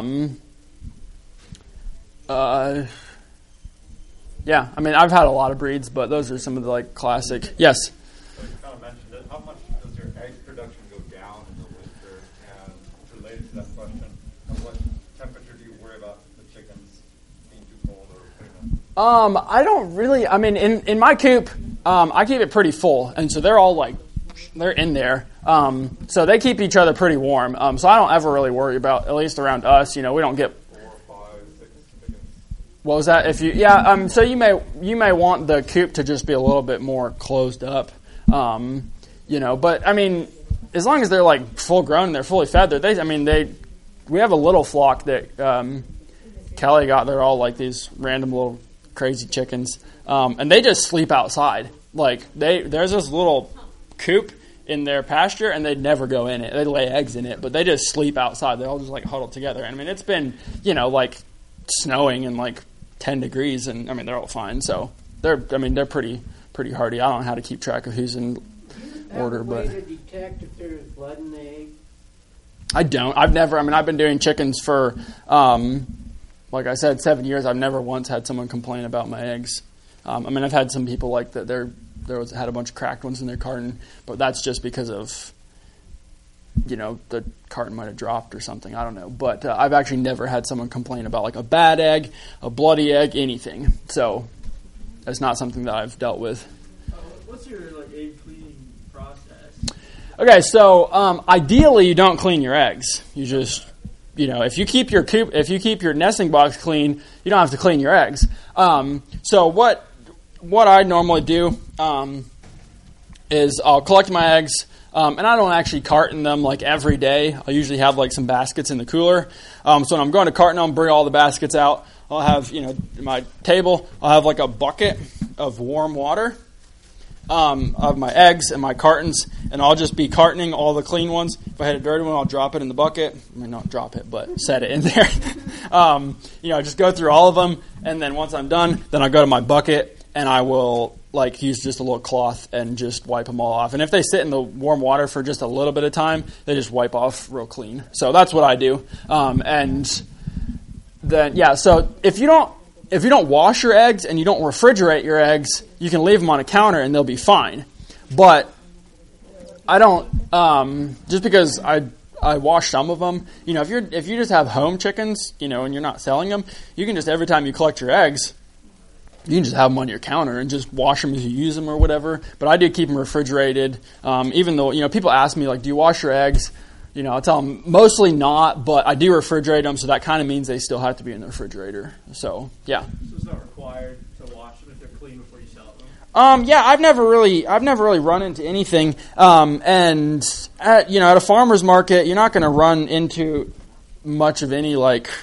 mean, I've had a lot of breeds, but those are some of the like classic. Yes. So you kind of mentioned it. How much does your egg production go down in the winter? And related to that question, at what temperature do you worry about the chickens being too cold or putting them? I don't really. I mean, in my coop, I keep it pretty full, and so they're all like, they're in there. So they keep each other pretty warm. So I don't ever really worry about, at least around us. We don't get. 4, 5, 6 chickens. What was that? So you may want the coop to just be a little bit more closed up. But I mean, as long as they're like full grown and they're fully fed, we have a little flock that Kelly got. They're all like these random little crazy chickens, and they just sleep outside. Like there's this little coop in their pasture, and they never go in it. They lay eggs in it, but they just sleep outside. They all just like huddle together. And I mean, it's been like snowing and like 10 degrees, and I mean they're all fine. So they're pretty hardy. I don't know how to keep track of who's in order, but to detect if there's blood in the egg? I don't. I've been doing chickens for like I said, 7 years. I've never once had someone complain about my eggs. I've had some people like that. Had a bunch of cracked ones in their carton, but that's just because of the carton might have dropped or something. I don't know, but I've actually never had someone complain about like a bad egg, a bloody egg, anything. So it's not something that I've dealt with. What's your egg cleaning process? Okay, so ideally you don't clean your eggs. You just if you keep your nesting box clean, you don't have to clean your eggs. So what I normally do is I'll collect my eggs. And I don't actually carton them like every day. I usually have like some baskets in the cooler. So when I'm going to carton them, bring all the baskets out. I'll have, my table, I'll have like a bucket of warm water of my eggs and my cartons, and I'll just be cartoning all the clean ones. If I had a dirty one, I'll drop it in the bucket. I mean, not drop it, but set it in there. Just go through all of them, and then once I'm done, then I go to my bucket, and I will use just a little cloth and just wipe them all off. And if they sit in the warm water for just a little bit of time, they just wipe off real clean. So that's what I do. And then, so if you don't wash your eggs and you don't refrigerate your eggs, you can leave them on a counter and they'll be fine. But I don't, just because I wash some of them, if you just have home chickens, and you're not selling them, you can just, every time you collect your eggs, you can just have them on your counter and just wash them as you use them or whatever. But I do keep them refrigerated. Even though, people ask me, do you wash your eggs? I'll tell them mostly not, but I do refrigerate them, so that kind of means they still have to be in the refrigerator. So, yeah. So it's not required to wash them if they're clean before you sell them? I've never really run into anything. And at a farmer's market, you're not going to run into much of any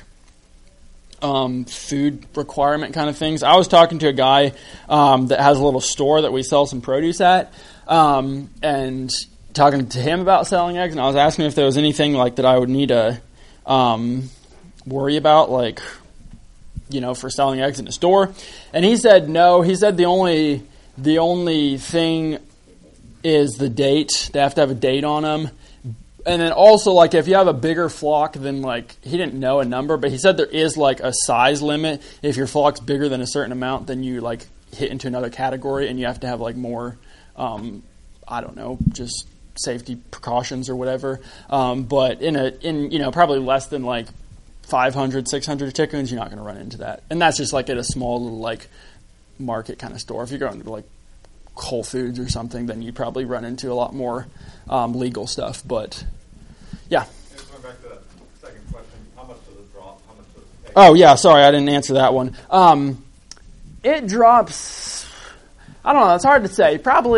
food requirement kind of things. I was talking to a guy that has a little store that we sell some produce at, and talking to him about selling eggs, and I was asking if there was anything that I would need to worry about, for selling eggs in a store. And he said no. He said the only thing is the date. They have to have a date on them. And then also, if you have a bigger flock than, he didn't know a number, but he said there is, a size limit. If your flock's bigger than a certain amount, then you, hit into another category, and you have to have, more, I don't know, just safety precautions or whatever. But in probably less than, 500, 600 chickens, you're not going to run into that. And that's just, at a small little, market kind of store. If you're going to, Whole Foods or something, then you probably run into a lot more legal stuff. But yeah. Just going back to that second question, how much does it drop? How much does it take? Oh yeah, sorry, I didn't answer that one. It drops. I don't know. It's hard to say. Probably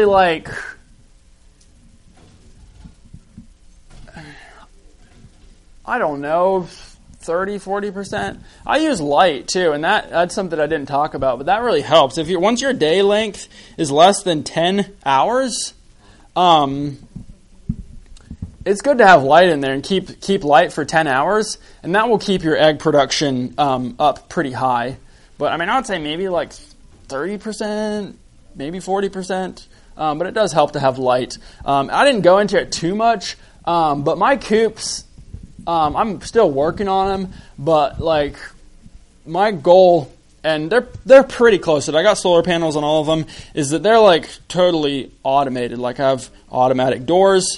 I don't know, 30, 40%. I use light too, and that's something I didn't talk about, but that really helps. Once your day length is less than 10 hours, it's good to have light in there and keep light for 10 hours, and that will keep your egg production up pretty high. But I would say maybe 30%, maybe 40%, but it does help to have light. I didn't go into it too much, but my coops, I'm still working on them, but my goal, and they're pretty close. I got solar panels on all of them, is that they're totally automated. I have automatic doors,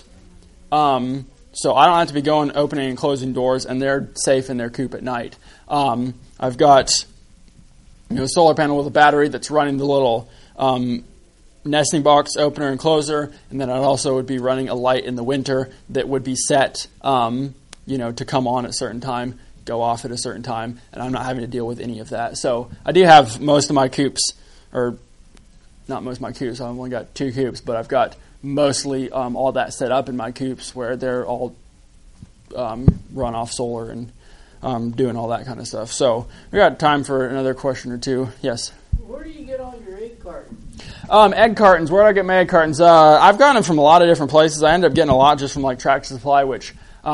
so I don't have to be opening and closing doors, and they're safe in their coop at night. I've got a solar panel with a battery that's running the little nesting box opener and closer, and then I also would be running a light in the winter that would be set to come on at a certain time, go off at a certain time, and I'm not having to deal with any of that. So I do have most of my coops, or not most of my coops, I've only got 2 coops, but I've got mostly all that set up in my coops where they're all run off solar and doing all that kind of stuff. So we got time for another question or two. Yes? Where do you get all your egg cartons? Egg cartons. Where do I get my egg cartons? I've gotten them from a lot of different places. I ended up getting a lot just from Tractor Supply, which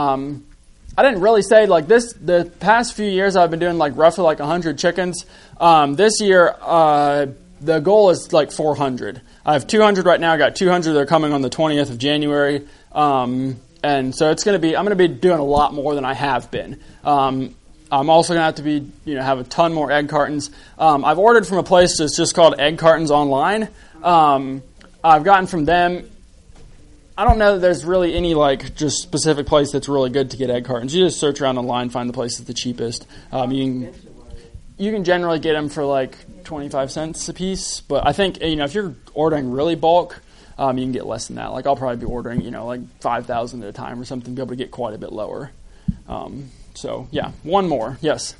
I didn't really say this. The past few years, I've been doing roughly 100 chickens. This year, the goal is 400. I have 200 right now. I got 200 that are coming on the 20th of January, and so I'm going to be doing a lot more than I have been. I'm also going to have to be have a ton more egg cartons. I've ordered from a place that's just called Egg Cartons Online. I've gotten from them. I don't know that there's really any just specific place that's really good to get egg cartons. You just search around online, find the place that's the cheapest. You can generally get them for 25 cents a piece, but I think if you're ordering really bulk, you can get less than that. I'll probably be ordering 5,000 at a time or something, to be able to get quite a bit lower. So yeah, one more. Yes.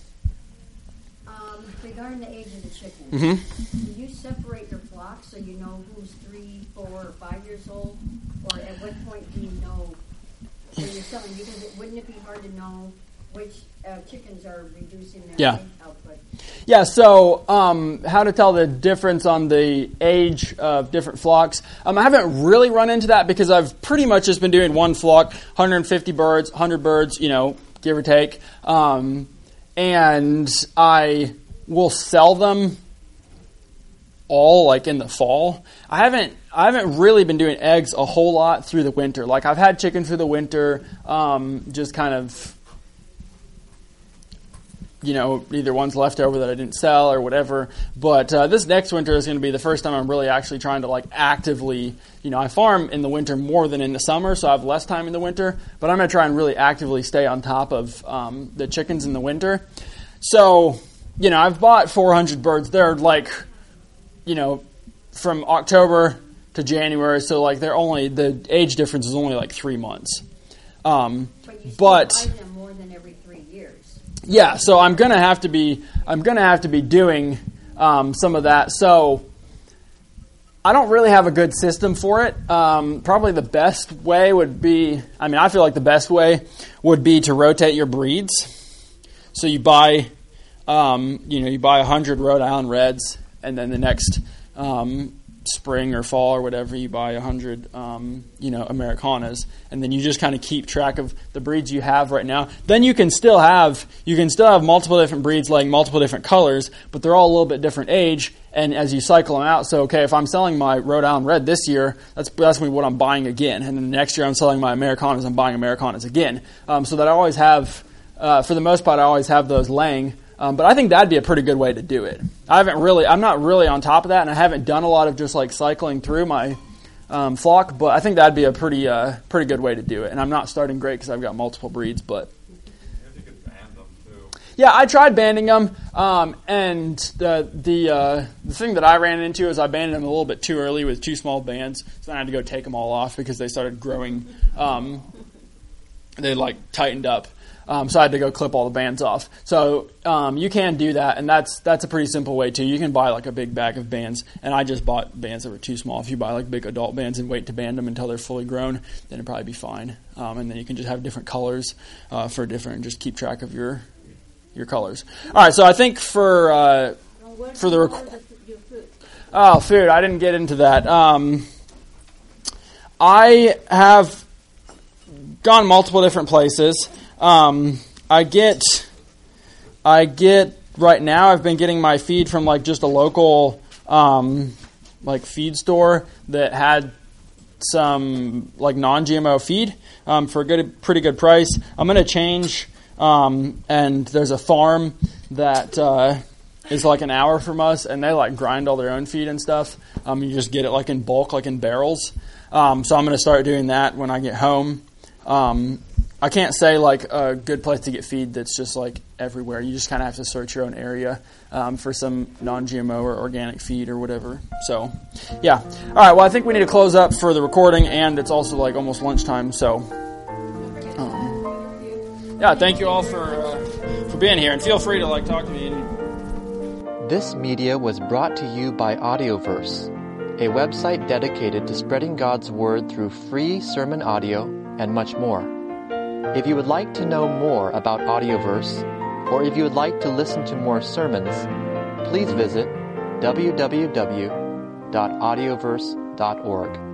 Regarding the age of the chickens, do you separate your flocks so you know who's 3, 4, or 5 years old? Or at what point do you know when you're selling? Because wouldn't it be hard to know which chickens are reducing their egg output? Yeah, so how to tell the difference on the age of different flocks. I haven't really run into that because I've pretty much just been doing one flock, 150 birds, 100 birds, give or take. And I will sell them all like in the fall. I haven't really been doing eggs a whole lot through the winter. Like I've had chicken through the winter, just kind of, either one's left over that I didn't sell or whatever. But this next winter is going to be the first time I'm really actually trying to like actively, I farm in the winter more than in the summer, so I have less time in the winter. But I'm going to try and really actively stay on top of the chickens in the winter. So, I've bought 400 birds. They're like, from October to January, so like the age difference is only like 3 months. But you still buy them more than every 3 years. Yeah, so I'm gonna have to be doing some of that. So I don't really have a good system for it. Probably the best way would be, I feel like the best way would be to rotate your breeds. So you buy, you buy 100 Rhode Island Reds, and then the next spring or fall or whatever, you buy 100, Americanas, and then you just kind of keep track of the breeds you have right now. Then you can still have multiple different breeds laying multiple different colors, but they're all a little bit different age. And as you cycle them out, so okay, if I'm selling my Rhode Island Red this year, that's going to be what I'm buying again, and then next year I'm selling my Americanas, I'm buying Americanas again. So that I always have, for the most part, I always have those laying. But I think that'd be a pretty good way to do it. I'm not really on top of that, and I haven't done a lot of just like cycling through my flock, but I think that'd be a pretty good way to do it. And I'm not starting great because I've got multiple breeds, but you could band them too. Yeah, I tried banding them, and the thing that I ran into is I banded them a little bit too early with too small bands, so then I had to go take them all off because they started growing. They like tightened up. So I had to go clip all the bands off. So you can do that, and that's a pretty simple way too. You can buy like a big bag of bands, and I just bought bands that were too small. If you buy like big adult bands and wait to band them until they're fully grown, then it'd probably be fine. And then you can just have different colors for different, and just keep track of your colors. All right, so I think for the food, I didn't get into that. I have gone multiple different places. I get right now, I've been getting my feed from like just a local, like feed store that had some like non-GMO feed, for a pretty good price. I'm going to change, and there's a farm that, is like an hour from us, and they like grind all their own feed and stuff. You just get it like in bulk, like in barrels. So I'm going to start doing that when I get home. I can't say like a good place to get feed that's just like everywhere. You just kind of have to search your own area for some non-GMO or organic feed or whatever. So, yeah. All right, well, I think we need to close up for the recording, and it's also like almost lunchtime. So, yeah, thank you all for being here, and feel free to like talk to me. This media was brought to you by Audioverse, a website dedicated to spreading God's Word through free sermon audio and much more. If you would like to know more about Audioverse, or if you would like to listen to more sermons, please visit www.audioverse.org.